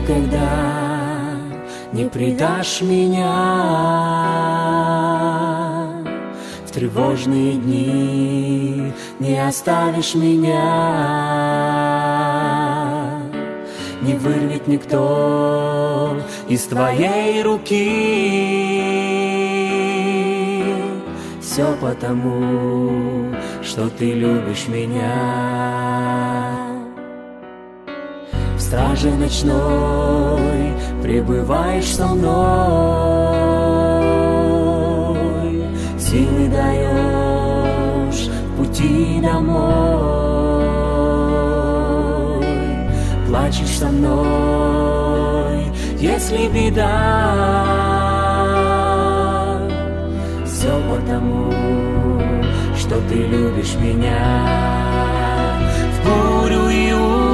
никогда не предашь меня. В тревожные дни не оставишь меня. Не вырвет никто из твоей руки. Все потому, что ты любишь меня. В страже ночной пребываешь со мной, силы даешь в пути домой. Плачешь со мной, если беда. Все потому, что ты любишь меня. В бурю и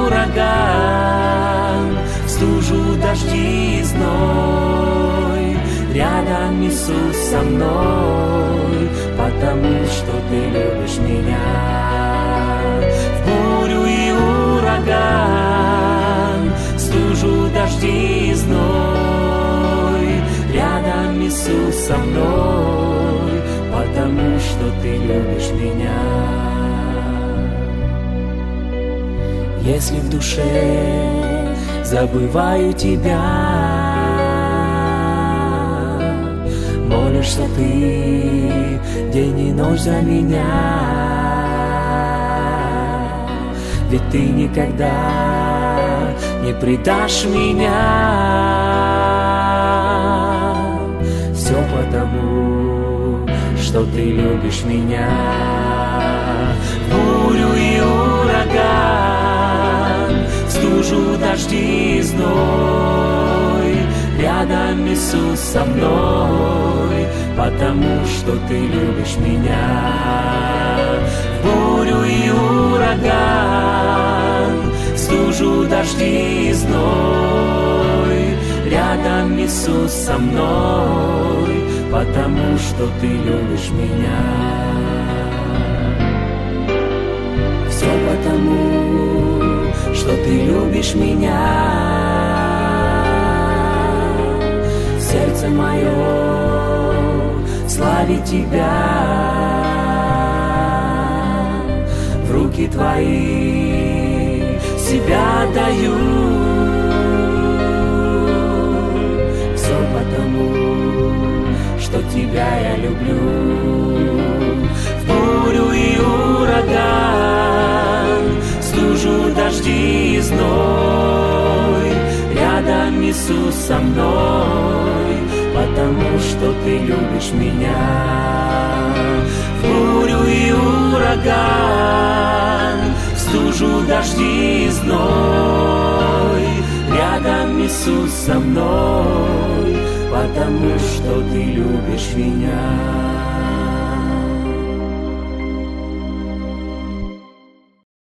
ураган, в стужу, дожди и зной, рядом Иисус со мной, потому что ты любишь меня. В бурю и ураган, в стужу, дожди и зной, рядом Иисус со мной, потому что ты любишь меня. Если в душе забываю тебя, молишься ты день и ночь за меня, ведь ты никогда не предашь меня. Все потому, что ты любишь меня. Бурю и ураган, в стужу, дожди и зной, рядом Иисус со мной, потому что ты любишь меня. В бурю и ураган, в стужу, дожди и зной, рядом Иисус со мной, потому что ты любишь меня. Все потому, что ты любишь меня. Сердце мое славит тебя. В руки твои себя даю. Все потому, что тебя я люблю. В бурю и ураган, в стужу, дожди и зной, рядом Иисус со мной, потому что ты любишь меня. В бурю и ураган, в стужу, дожди и зной, рядом Иисус со мной, потому что ты любишь меня.